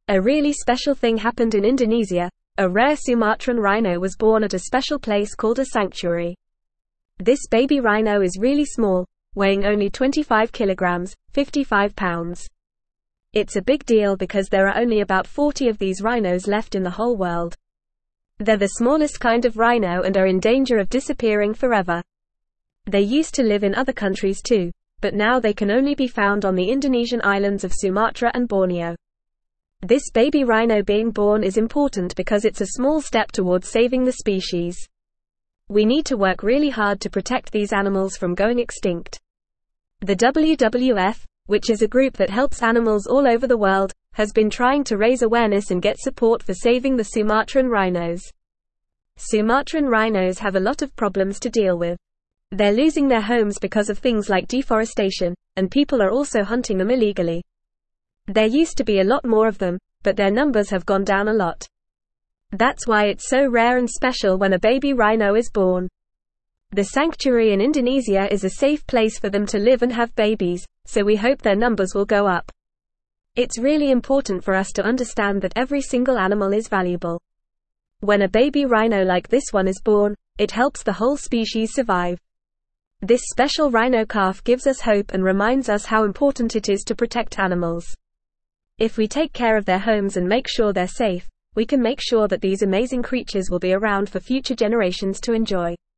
A really special thing happened in Indonesia. A rare Sumatran rhino was born at a special place called a sanctuary. This baby rhino is really small, weighing only 25 kilograms, 55 pounds. It's a big deal because there are only about 40 of these rhinos left in the whole world. They're the smallest kind of rhino and are in danger of disappearing forever. They used to live in other countries too, but now they can only be found on the Indonesian islands of Sumatra and Borneo. This baby rhino being born is important because it's a small step towards saving the species. We need to work really hard to protect these animals from going extinct. The WWF, which is a group that helps animals all over the world, has been trying to raise awareness and get support for saving the Sumatran rhinos. Sumatran rhinos have a lot of problems to deal with. They're losing their homes because of things like deforestation, and people are also hunting them illegally. There used to be a lot more of them, but their numbers have gone down a lot. That's why it's so rare and special when a baby rhino is born. The sanctuary in Indonesia is a safe place for them to live and have babies, so we hope their numbers will go up. It's really important for us to understand that every single animal is valuable. When a baby rhino like this one is born, it helps the whole species survive. This special rhino calf gives us hope and reminds us how important it is to protect animals. If we take care of their homes and make sure they're safe, we can make sure that these amazing creatures will be around for future generations to enjoy.